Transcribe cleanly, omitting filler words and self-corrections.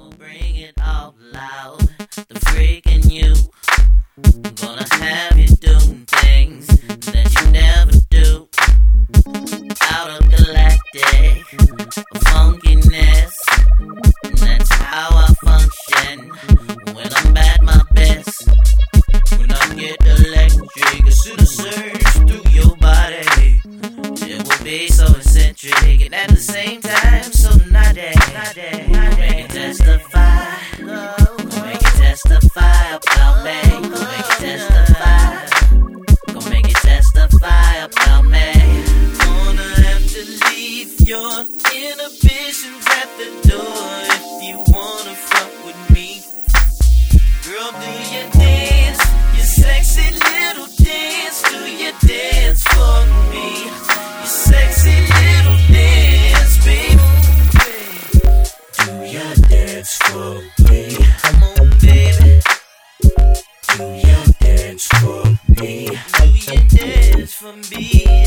Bring it out loud, the freak in you. I'm gonna have you doing things that you never do. Out of galactic funkiness, and that's how I function when I'm at my best. When I get electric, as soon as surge through your body, it will be so eccentric and at the same time so naughty. Make it testify, make it testify about me. Make it testify, gonna make it testify about me. Gonna have to leave your inhibitions at the door if you wanna fuck with me. Girl, do you dance? Your sexy little dance. Do you dance for me? Your sexy little dance, baby. Do you dance for me? Come on, baby. Do you dance for me? Do you dance for me?